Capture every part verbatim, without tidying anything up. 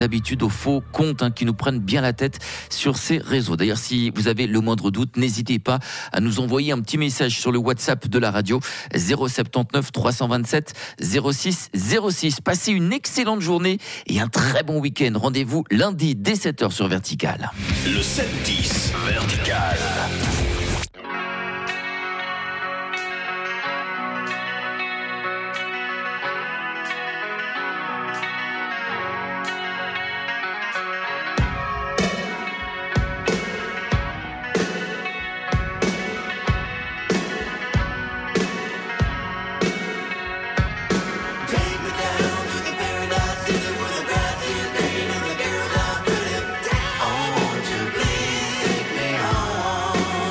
d'habitude aux faux comptes hein, qui nous prennent bien la tête sur ces réseaux. D'ailleurs, si vous avez le moindre doute, n'hésitez pas à nous envoyer un petit message sur le WhatsApp de la radio zéro sept neuf trois cent vingt-sept zéro six zéro six. Passez une excellente journée et un très bon week-end. Rendez-vous lundi dès sept heures sur Vertical. Le sept dix Vertical. Oh,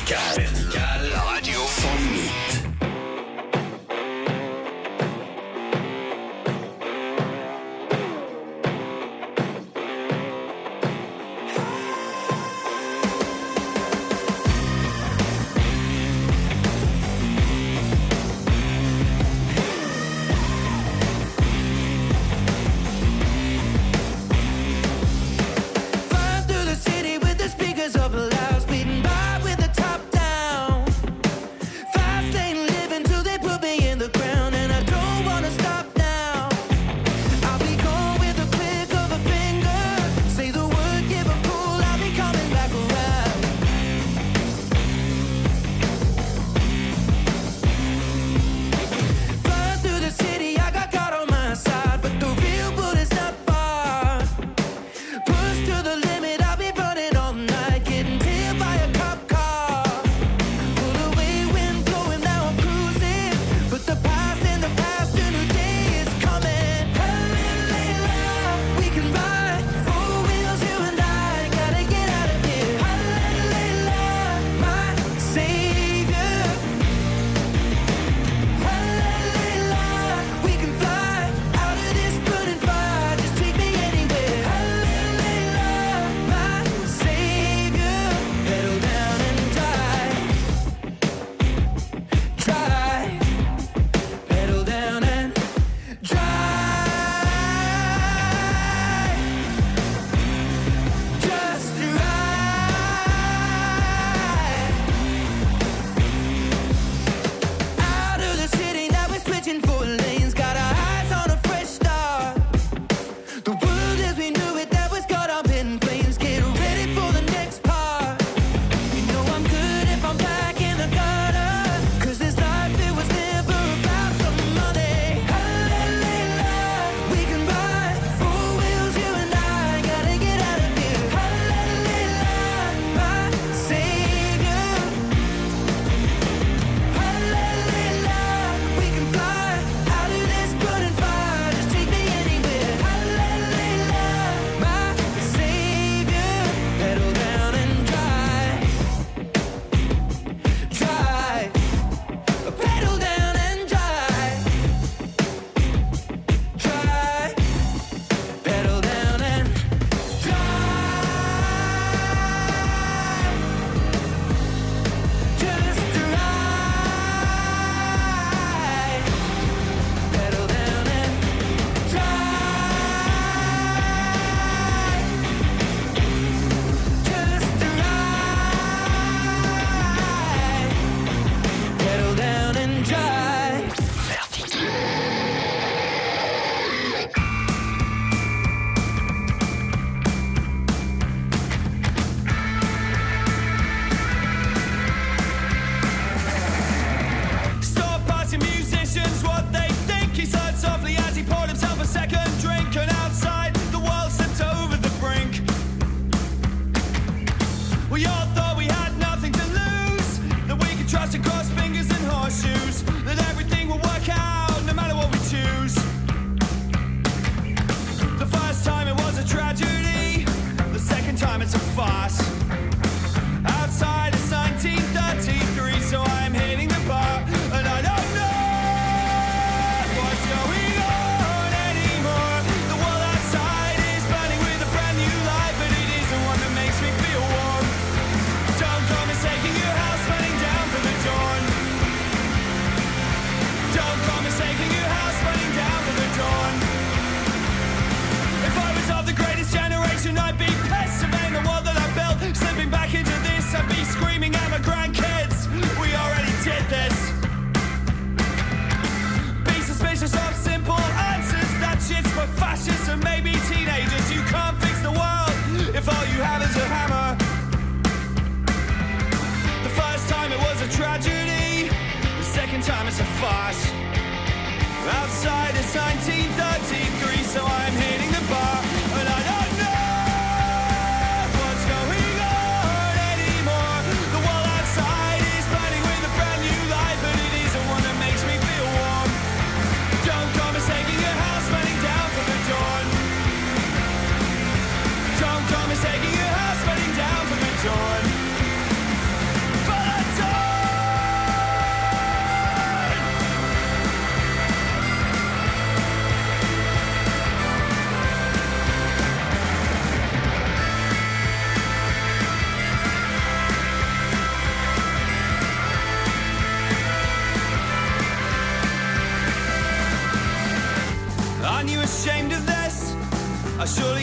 Vertical. Vertical. La radio sans limite. Flying through the city with the speakers up loud, speeding by with the top down.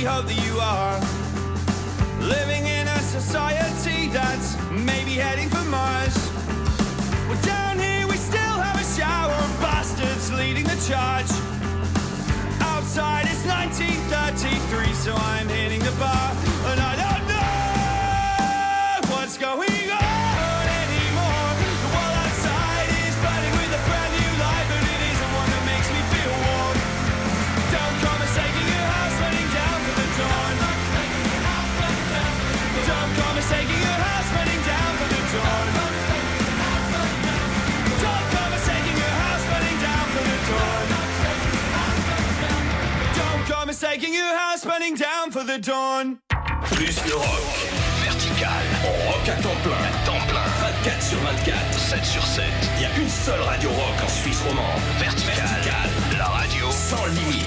hope that you are living in a society that's maybe heading for Mars. Well, down here we still have a shower of bastards leading the charge. Outside it's nineteen thirty-three, so I'm hitting the bar, and I don't know what's going on anymore. The world outside is burning with a brand new light, but it isn't one that makes me feel warm. Don't come and taking your house running down for the dawn. Don't come and taking your house running down for the dawn. Don't come and taking your house running down for the dawn. Don't come and taking your house running down for the dawn. Plus le rock. Vertical. On rock à temps plein. À temps plein. vingt-quatre sur vingt-quatre. sept sur sept. Il y a une seule radio rock en Suisse romande. Vertical. Vertical. La radio sans limite.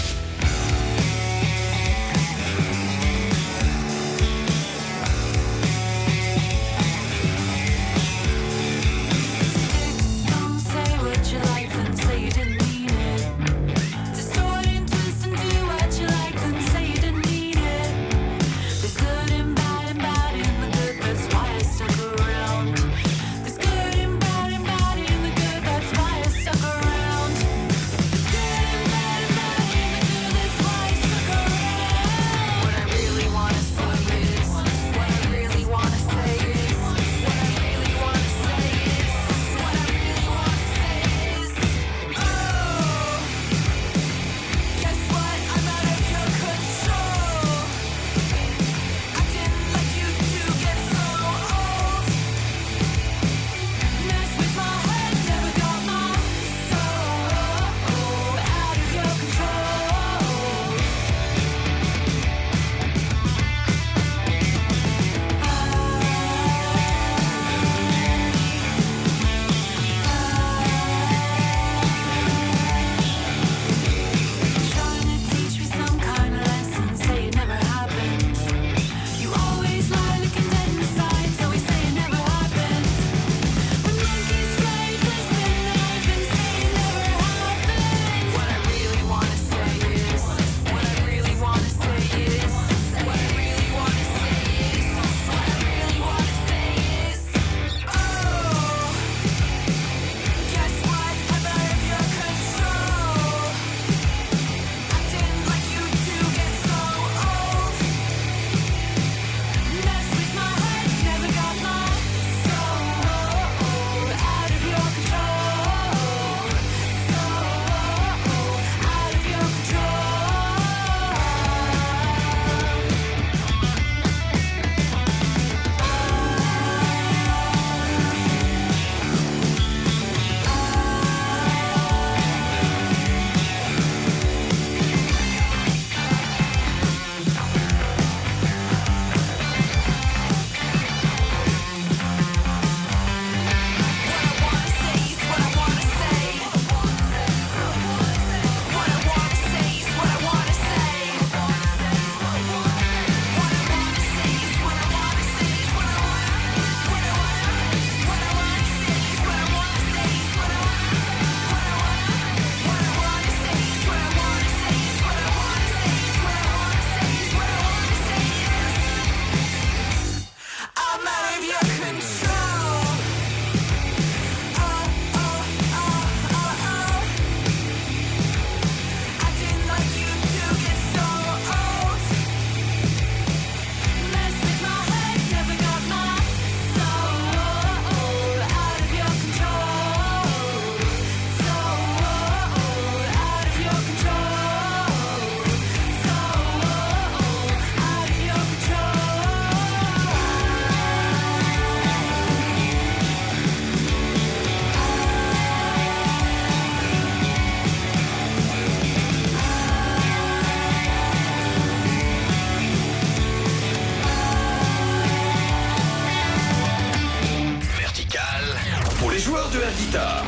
de la guitare.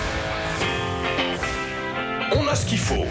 On a ce qu'il faut.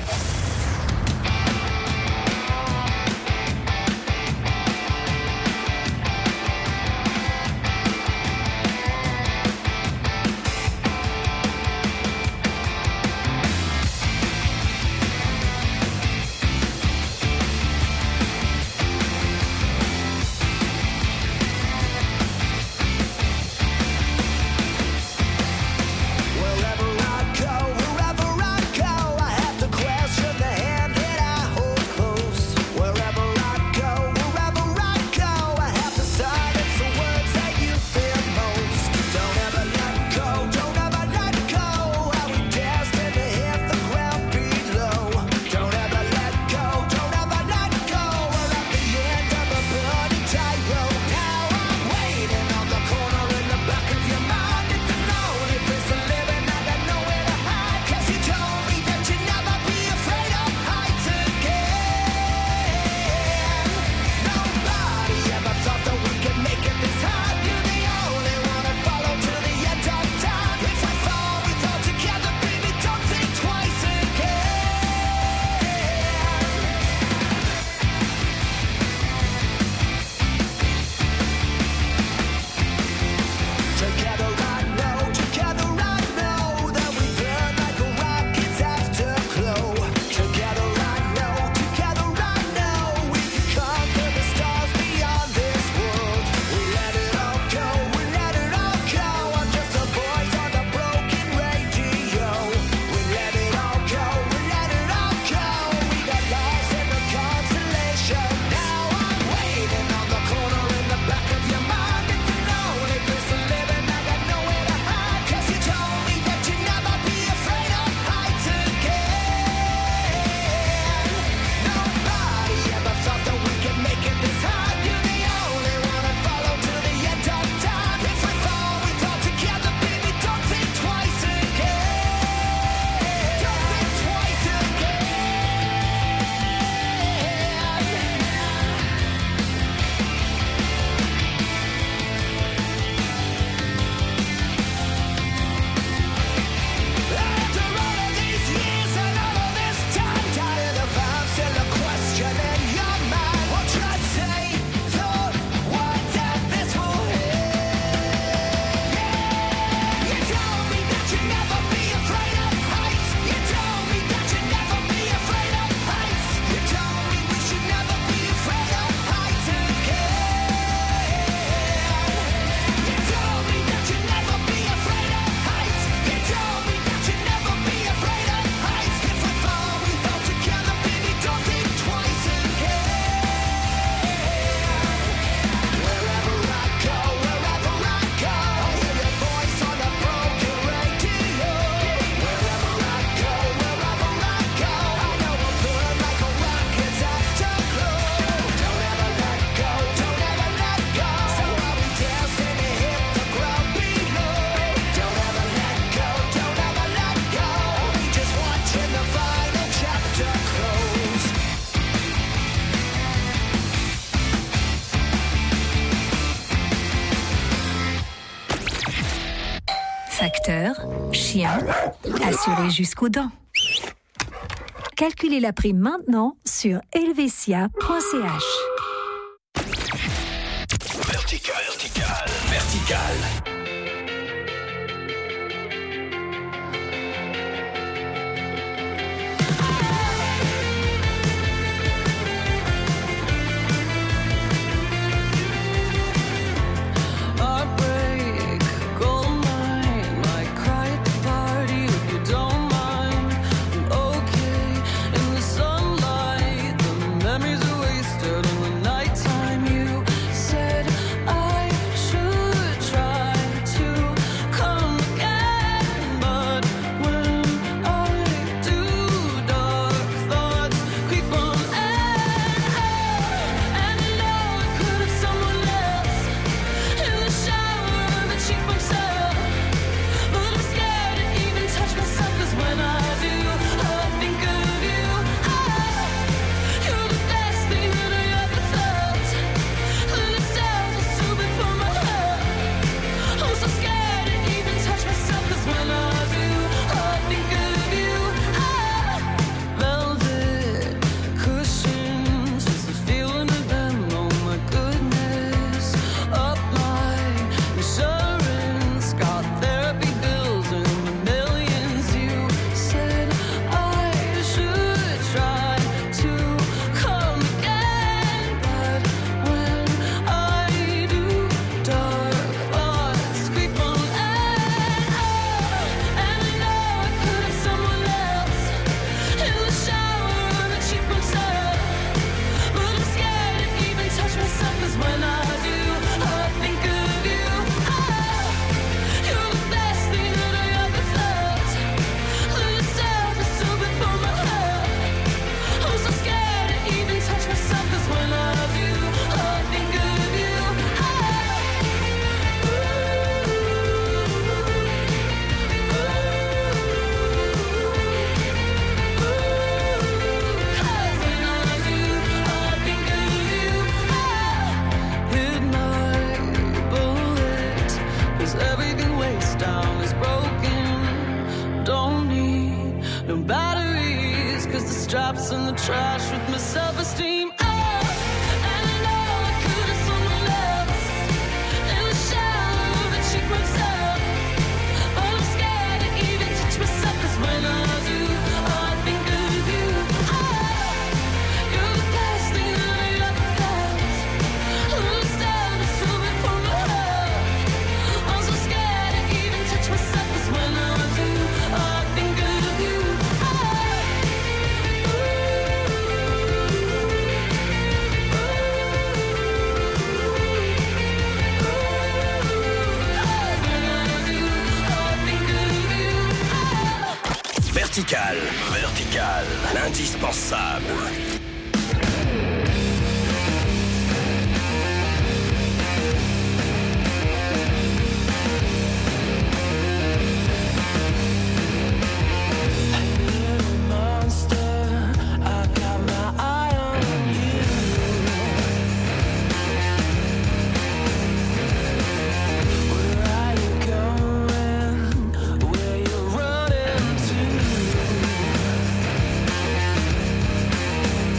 moteur, chien, assuré jusqu'aux dents. Calculez la prime maintenant sur helvetia point c h. Vertical, vertical, vertical. Vertical, vertical, l'indispensable. Running to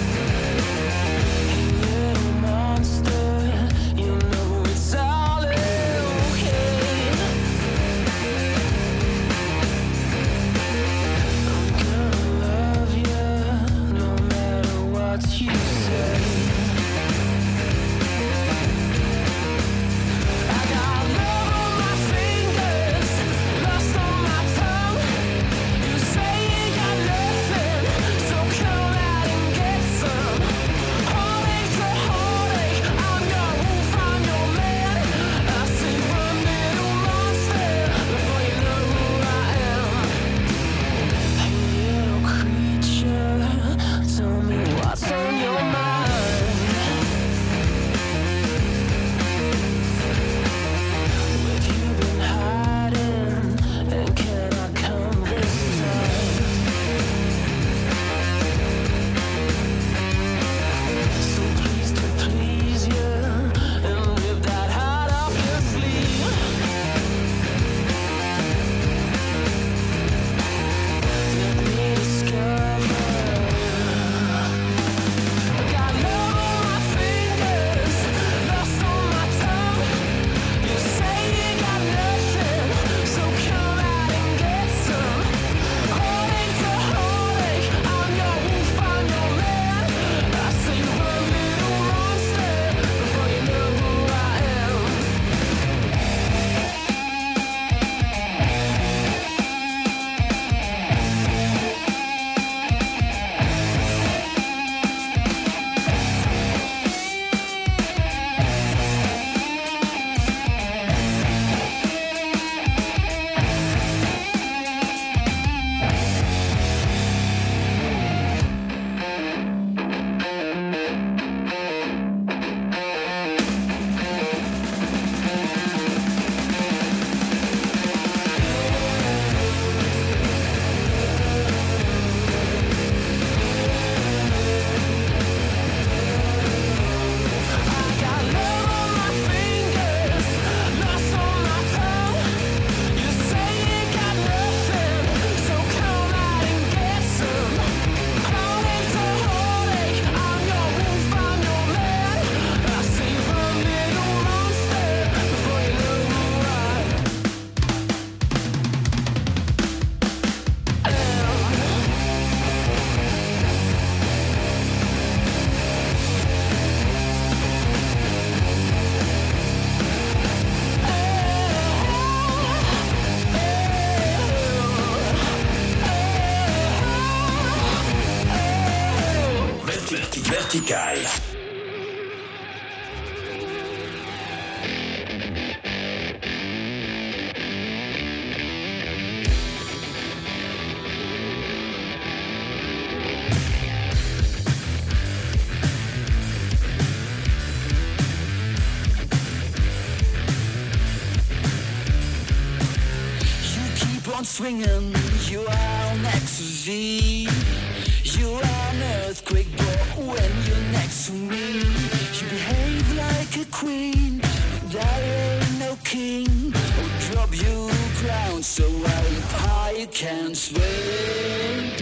swinging. You are on ecstasy. You are an earthquake, but when you're next to me, you behave like a queen. But I ain't no king. I'll drop you ground so high you can't swing.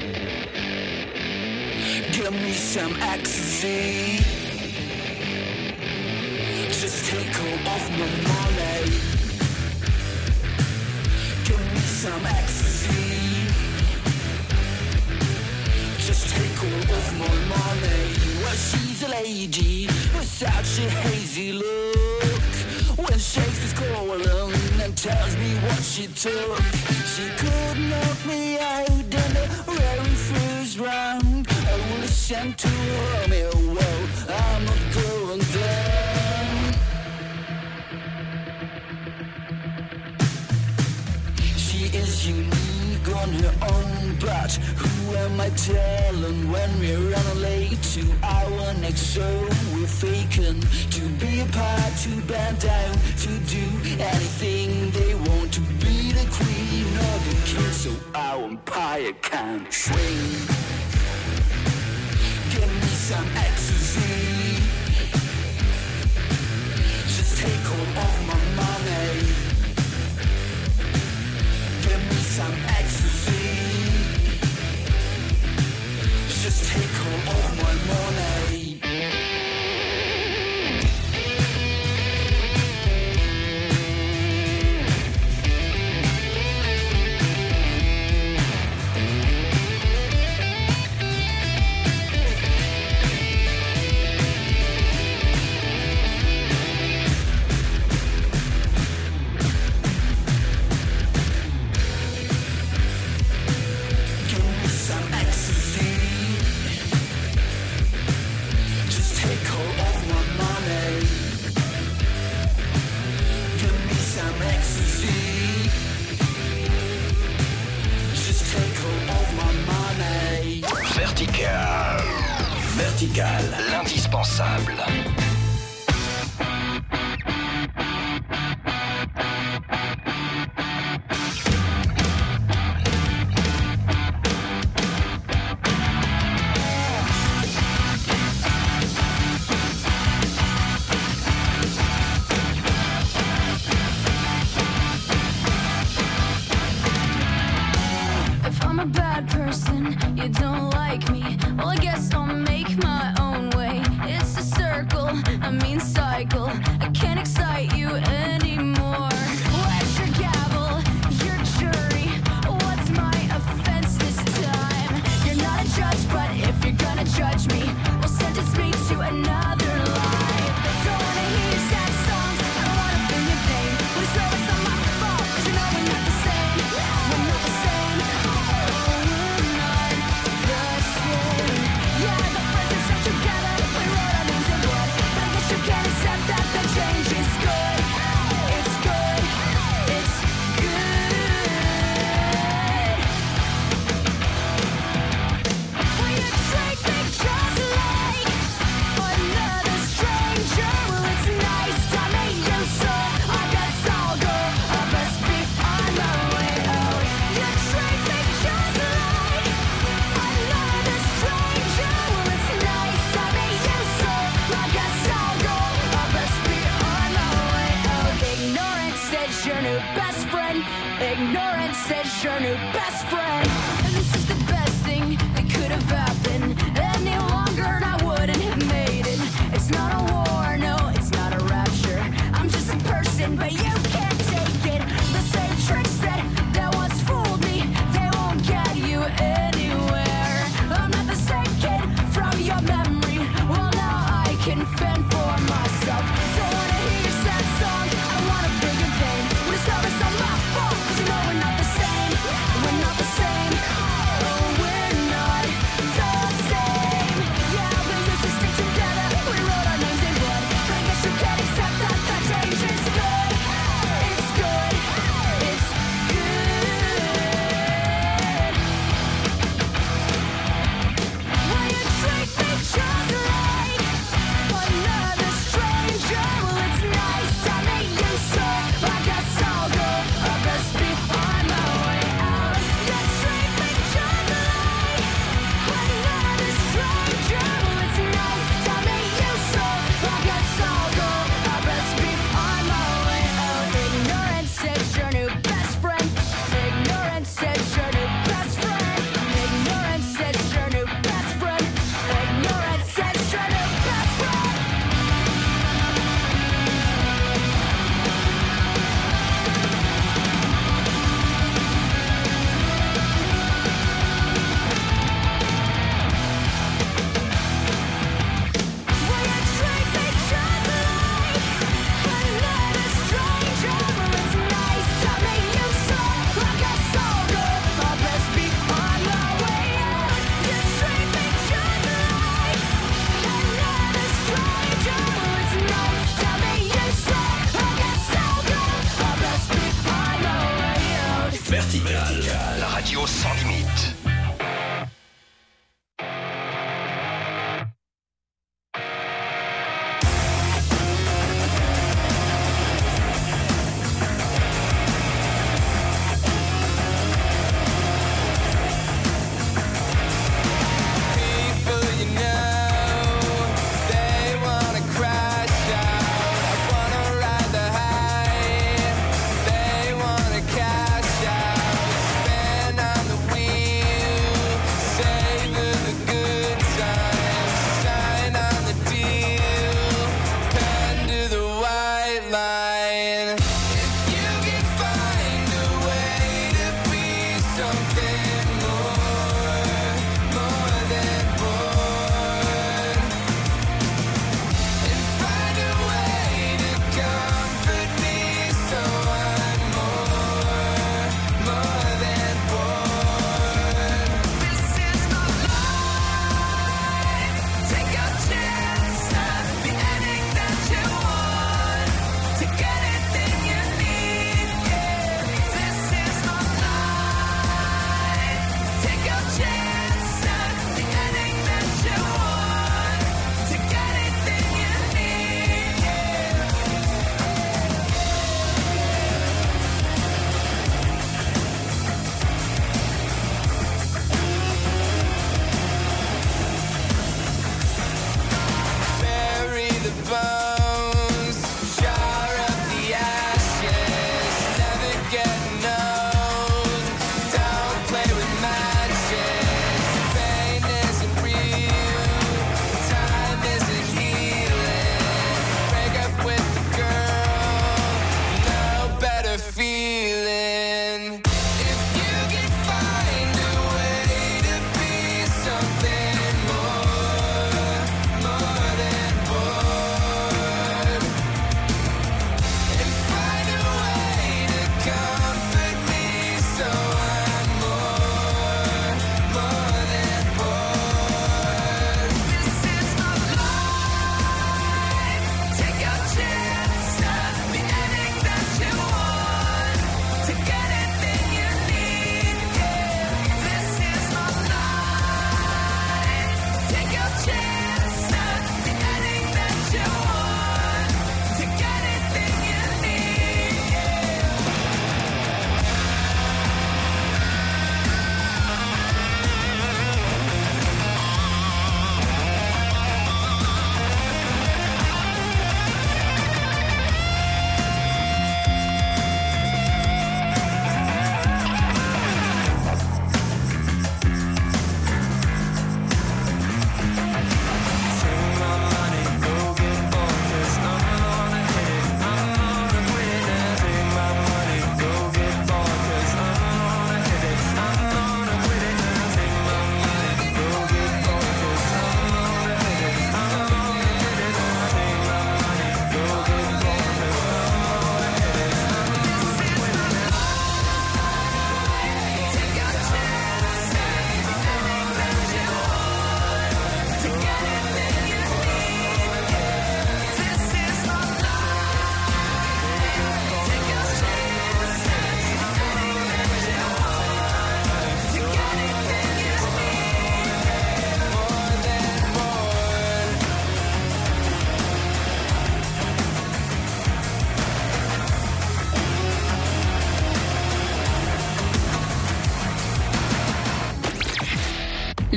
Give me some ecstasy. Just take hold of my money. Give me some ecstasy. Just take hold of my money. Well, she's a lady with such a hazy look. When Shakespeare's calling and tells me what she took, she could knock me out in the very first round. I will listen to her, me, well, I'm not going down. She is unique on her own, but who am I telling when we're running late to our next show? We're faking to be apart, to bend down, to do anything they want, to be the queen or the king, so our empire can swing. Give me some ecstasy. Just take hold of my money. Give me some ecstasy. Just take hold of my money. Vertical. Vertical, l'indispensable. If I'm a bad person, you don't like me. Well, I guess I'll make my own way. It's a circle, a mean cycle. I can't excite you anymore. Where's your gavel, your jury? What's my offense this time? You're not a judge, but if you're gonna judge me, well, sentence me to another life. Don't wanna hear your sad songs, I don't wanna feel your pain. Please know it's not my fault, 'cause you know we're not the same. We're not the same. Yeah, the friends are stuck together. We wrote our names in blood, but I guess you can't accept that the change is good. It's good. It's good. Will you treat me just like another stranger? Well, it's nice to meet you, so I guess I'll go. I best be on my way out. You treat me just like another stranger. Well, it's nice to meet you, so I guess I'll go. I best be on my way out. Ignorance says your new best friend. Ignorance says your new best friend. And this is the best thing that could have happened. Any longer and I wouldn't have made it. It's not a war, no, it's not a rapture. I'm just a person, but you can't take it. The same tricks that, that once fooled me, they won't get you anywhere. I'm not the same kid from your memory. Well, now I can fend for myself. Don't wanna hear your sad songs, I don't wanna feel your pain. When it's over, it's not my fault, 'cause you know we're not the same. We're not the same.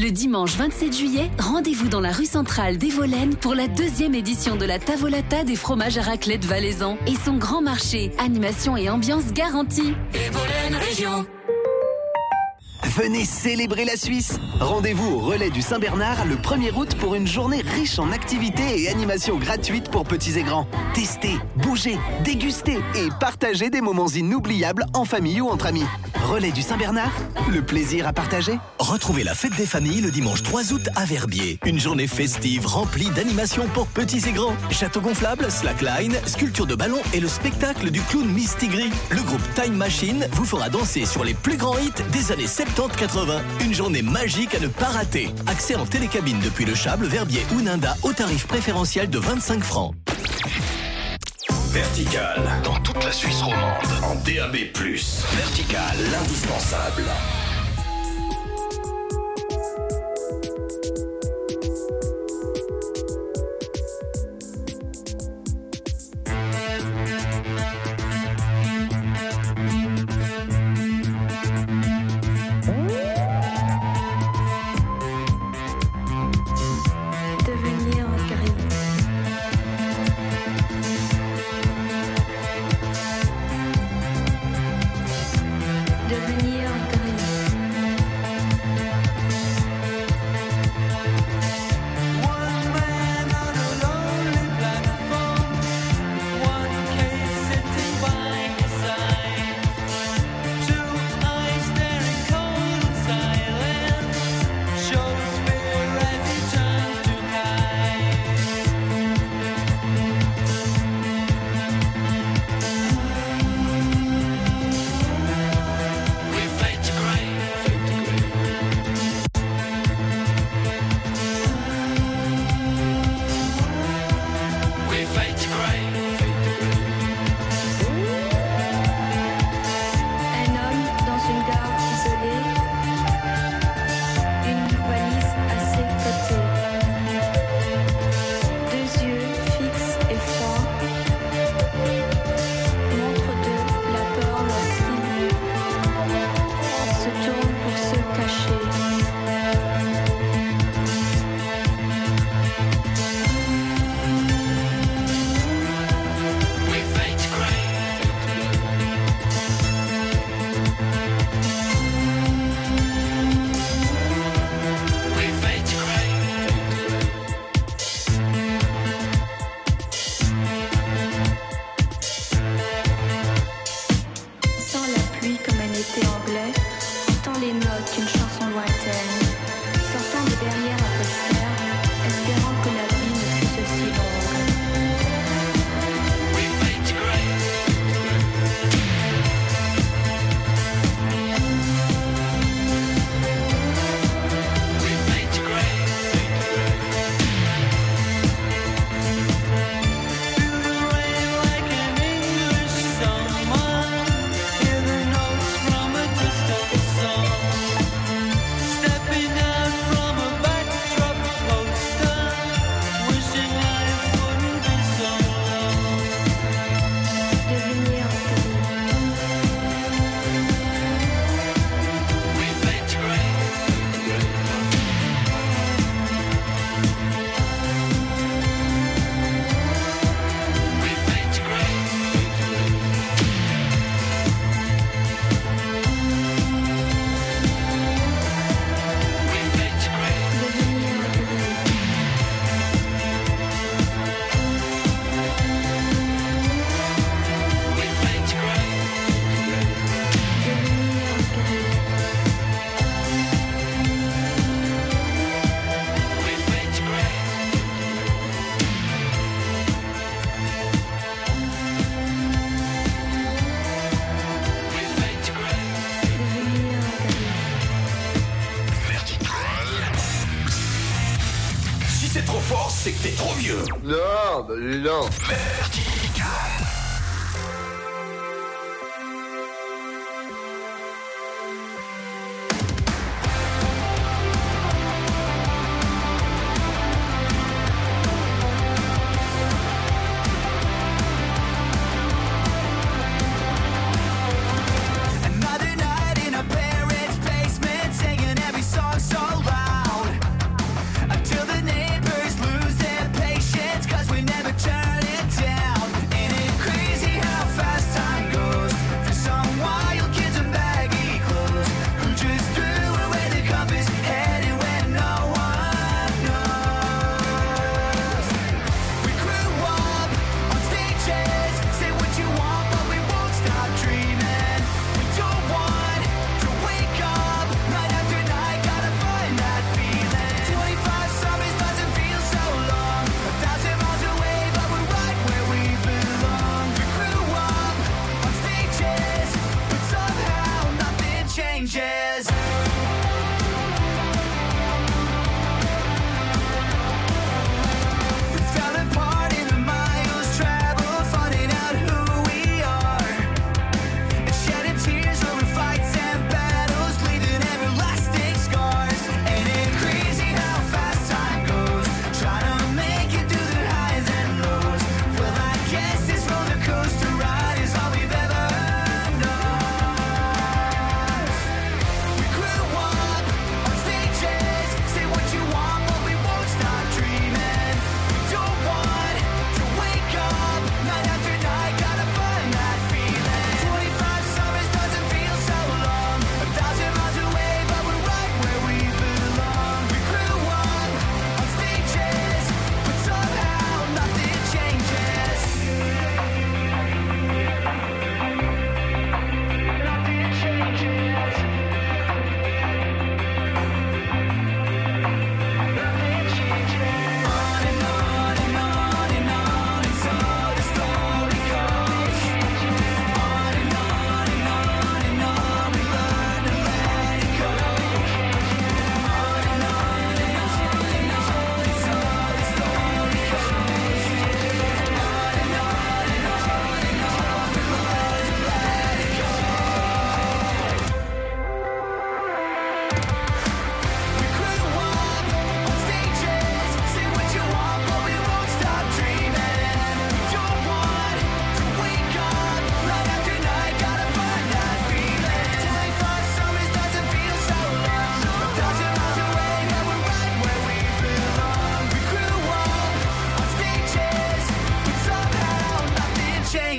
Le dimanche vingt-sept juillet, rendez-vous dans la rue centrale d'Evolène pour la deuxième édition de la Tavolata des fromages à raclette valaisan et son grand marché. Animation et ambiance garantie. Evolène Région. Venez célébrer la Suisse. Rendez-vous au Relais du Saint-Bernard le premier août pour une journée riche en activités et animations gratuites pour petits et grands. Testez, bougez, dégustez et partagez des moments inoubliables en famille ou entre amis. Relais du Saint-Bernard, le plaisir à partager. Retrouvez la fête des familles le dimanche trois août à Verbier. Une journée festive remplie d'animations pour petits et grands. Château gonflable, slackline, sculpture de ballon et le spectacle du clown Mistigri. Le groupe Time Machine vous fera danser sur les plus grands hits des années soixante-dix quatre-vingts. Une journée magique à ne pas rater. Accès en télécabine depuis le Chable, Verbier ou Ninda au tarif préférentiel de vingt-cinq francs. Vertical, dans toute la Suisse romande, en D A B plus. Vertical, l'indispensable. Devenir gris. Devenir gris. One man on a lonely platform, one case sitting by his side, two eyes staring cold and silent, shows fear as he turns to hide. We fade to grey. We fade to grey. Un homme dans une gare isolée, une valise à ses côtés, deux yeux fixes et froids, montre de la peur lorsqu'il se tourne pour se cacher. We fade to grey. We fade to grey. Sans la pluie comme un été anglais, entend les notes d'une chanson lointaine, sortant de derrière un poster, espérant que la vie ne fût aussi longue. We fade to grey. We fade to grey. Feel the rain like an English summer, hear the notes from a distant song, stepping out from a backdrop poster, wishing life wouldn't be so long. Devenir gris. We fade to grey. We fade to grey. We fade to grey. Devenir gris. We fade to grey. Devenir gris. We fade to grey. We fade to grey. Devenir gris. Vertical. Si c'est trop fort, c'est que t'es trop vieux. Non, bah non. Vertical. Another night in a parent's basement, singing every song so loud.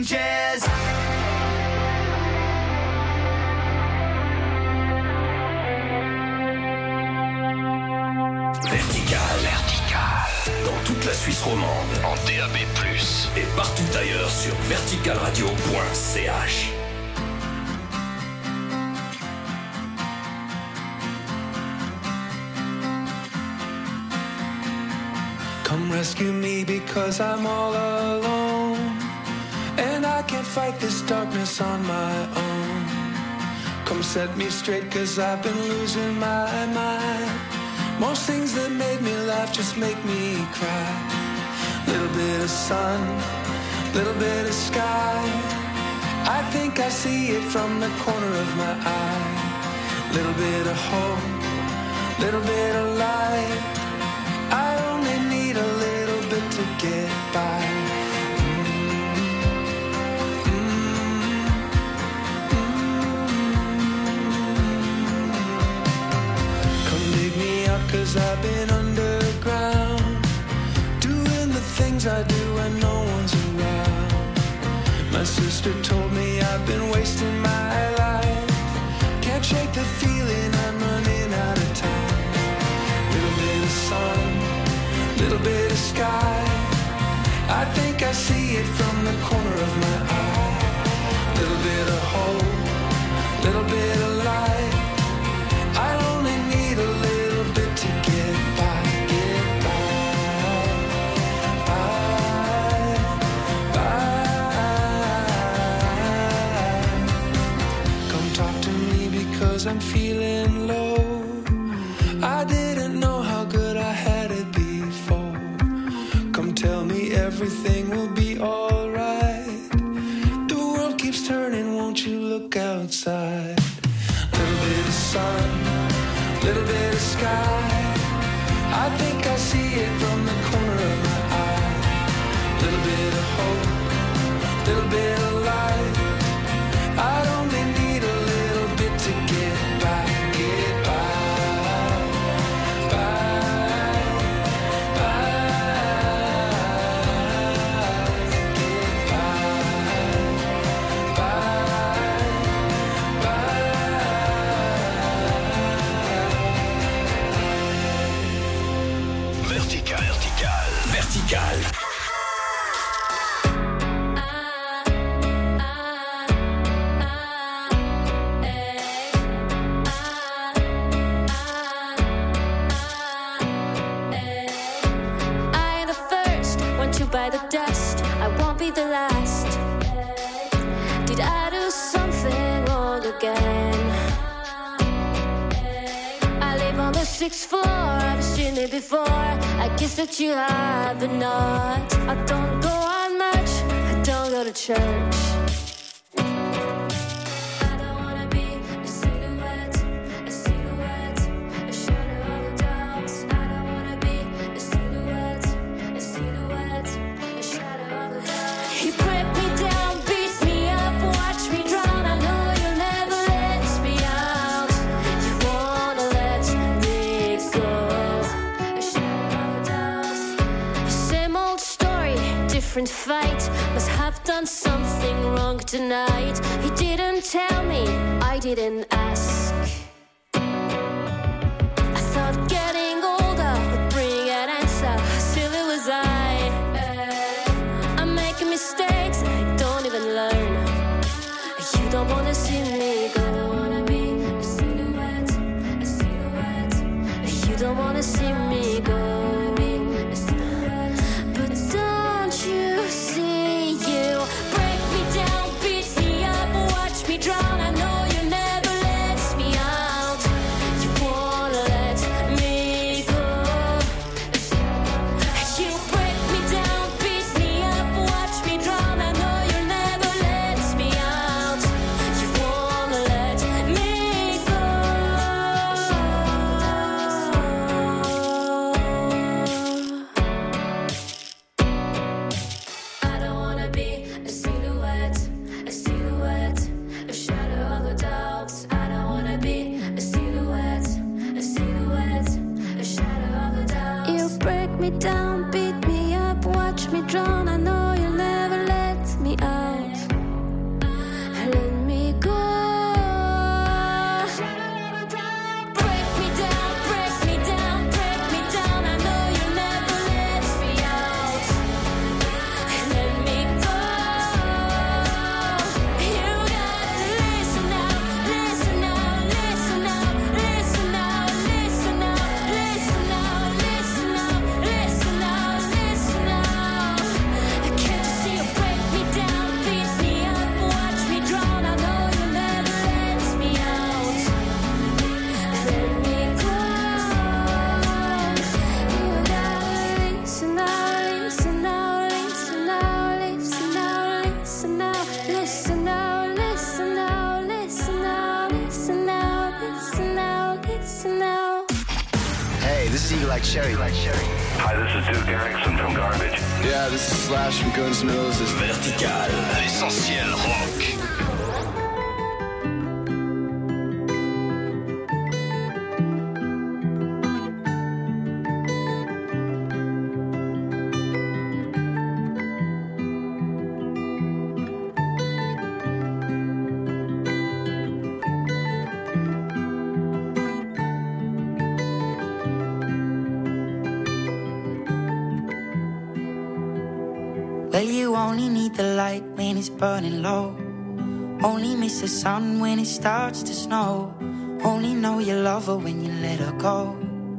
changes. Vertical. Vertical. Dans toute la Suisse romande. En D A B plus. Et partout ailleurs sur vertical radio point c h. Come rescue me because I'm all alone and I can't fight this darkness on my own. Come set me straight cause I've been losing my mind. Most things that made me laugh just make me cry. Little bit of sun, little bit of sky. I think I see it from the corner of my eye. Little bit of hope, little bit of light. I only need a little bit to get by. Cause I've been underground, doing the things I do when no one's around. My sister told me I've been wasting my life. Can't shake the feeling I'm running out of time. Little bit of sun, little bit of sky. I think I see it from the corner of my eye. Little bit of hope, little bit of light. I only need a little bit to get by, get by, by, by. Come talk to me because I'm feeling low. I didn't know how good I had it before. Come tell me everything will be alright. The world keeps turning, won't you look outside? Little bit of sun, little bit of sky. I think I see it from the corner of my eye. Little bit of hope, little bit of light. I only need a little bit to get by, get by, by, by, get by, by, by. Vertical. Vertical. Vertical. By the dust, I won't be the last. Did I do something wrong again? I live on the sixth floor, I've seen it before. I guess that you have, but not. I don't go on much, I don't go to church. Different fight, must have done something wrong tonight. He didn't tell me, I didn't ask. I thought getting older would bring an answer. Silly was I. I'm making mistakes and I don't even learn. You don't wanna see me go. A silhouette, a silhouette. You don't wanna see me go. Drown, I know you never let me out. You wanna let me go. You break me down, beat me up, watch me drown. I know you never let me out. You wanna let me go. I don't wanna be a silhouette, a silhouette. I don't wanna be a silhouette, a silhouette, a shadow of the doubt. You break me down, beat me up, watch me drown. I know you'll never let me out. like Sherry. Hi, this is Duke Erickson from Garbage. Yeah, this is Slash from Guns N' Roses. Vertical, l'essentiel rock. Well, you only need the light when it's burning low. Only miss the sun when it starts to snow. Only know you love her when you let her go.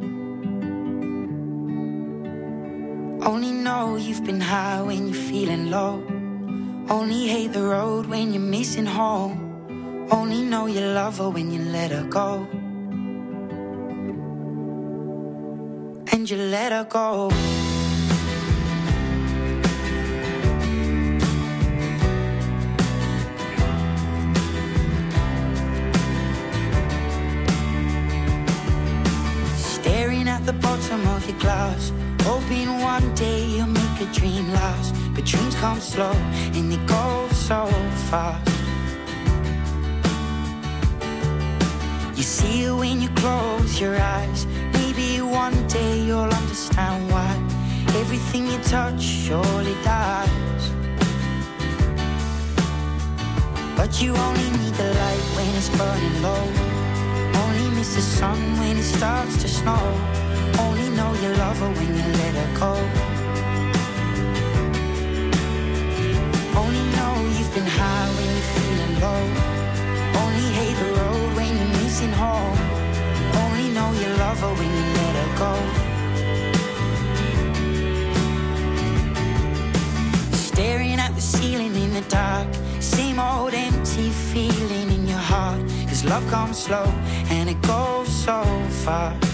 Only know you've been high when you're feeling low. Only hate the road when you're missing home. Only know you love her when you let her go. And you let her go. At the bottom of your glass, hoping one day you'll make a dream last. But dreams come slow and they go so fast. You see it when you close your eyes. Maybe one day you'll understand why everything you touch surely dies. But you only need the light when it's burning low. Only miss the sun when it starts to snow. Only know you love her when you let her go. Only know you've been high when you're feeling low. Only hate the road when you're missing home. Only know you love her when you let her go. Staring at the ceiling in the dark. Same old empty feeling in your heart. Cause love comes slow and it goes so fast.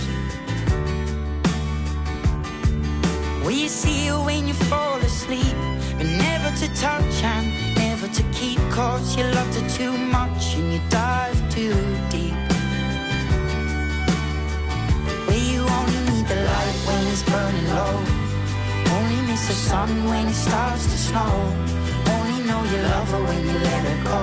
Well, you see her when you fall asleep, but never to touch and never to keep. Cause you loved her too much and you dive too deep. Well, you only need the light when it's burning low. Only miss the sun when it starts to snow. Only know you love her when you let her go.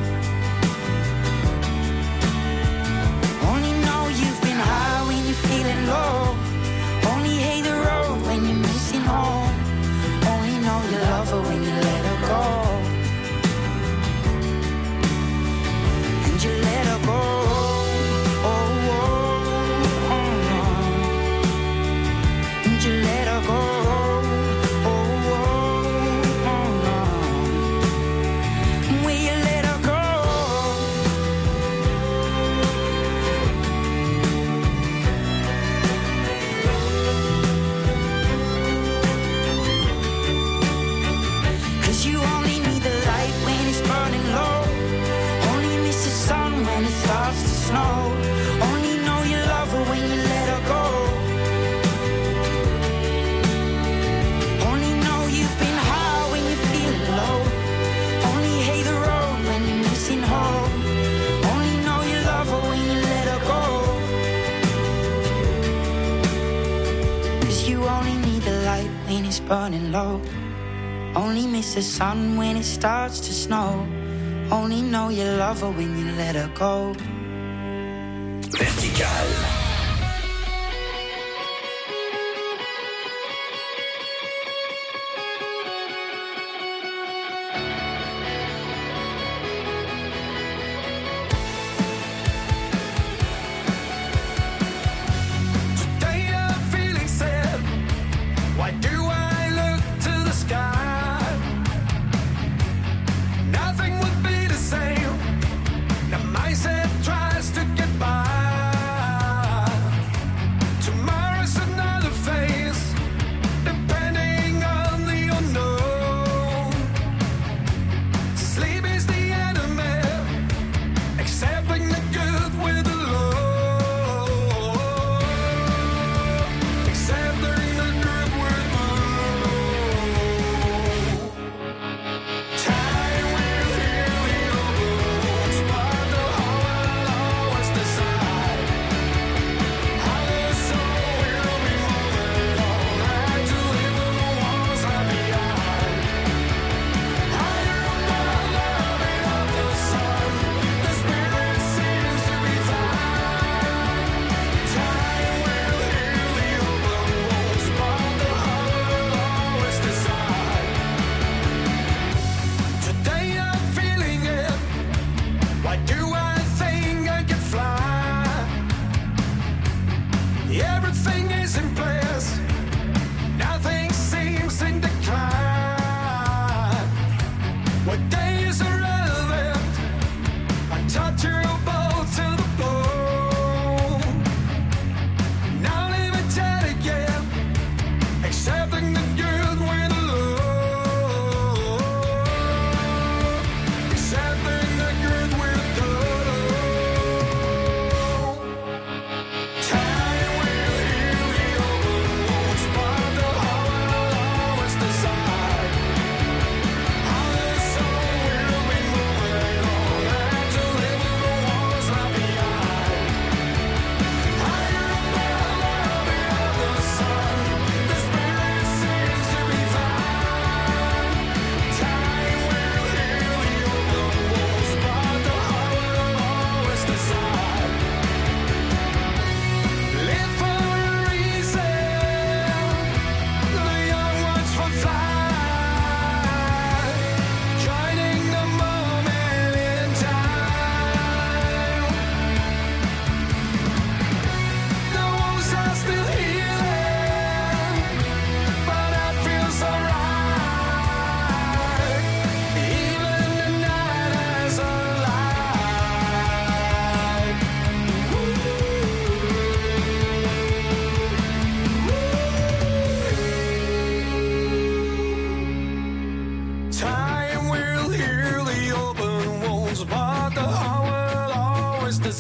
Only know you've been high when you're feeling low. Only hate the road when you're missing home. Only know you love her when you let her go. And you let her go. Oh, oh, oh, oh. And you let her go. Oh, oh, oh, oh. Will you let her go? You only need the light when it's burning low. Only miss the sun when it starts to snow. Only know you love her when you let her go. Only know you've been high when you're feeling low. Only hate the road when you're missing home. Only know you love her when you let her go. Cause you only need the light when it's burning low. Only miss the sun when it starts to snow. Only know you love her when you let her go. Vertical. Today I'm feeling sad. Why do I look to the sky? Nothing would be the same. The mindset tries to get by.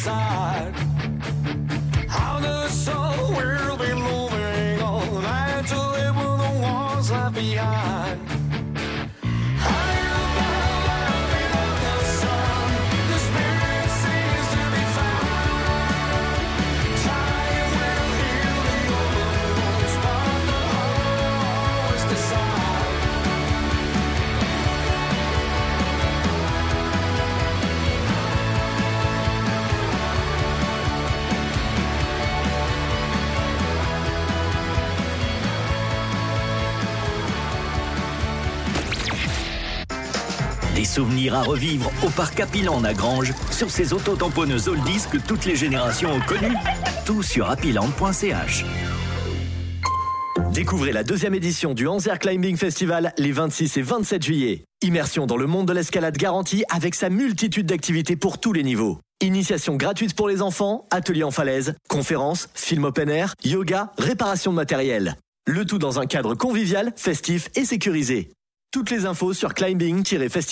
decide how the sun will be moving on and to live with the ones left behind. High above, high below the sun, the spirit seems to be found. Time will heal the open wounds, but the heart always decides. Des souvenirs à revivre au parc Happyland à Granges sur ces auto-tamponneuses oldies que toutes les générations ont connues. Tout sur happyland point c h. Découvrez la deuxième édition du Anzer Climbing Festival les vingt-six et vingt-sept juillet. Immersion dans le monde de l'escalade garantie avec sa multitude d'activités pour tous les niveaux. Initiation gratuite pour les enfants, ateliers en falaise, conférences, films open air, yoga, réparation de matériel. Le tout dans un cadre convivial, festif et sécurisé. Toutes les infos sur climbing tiret festival.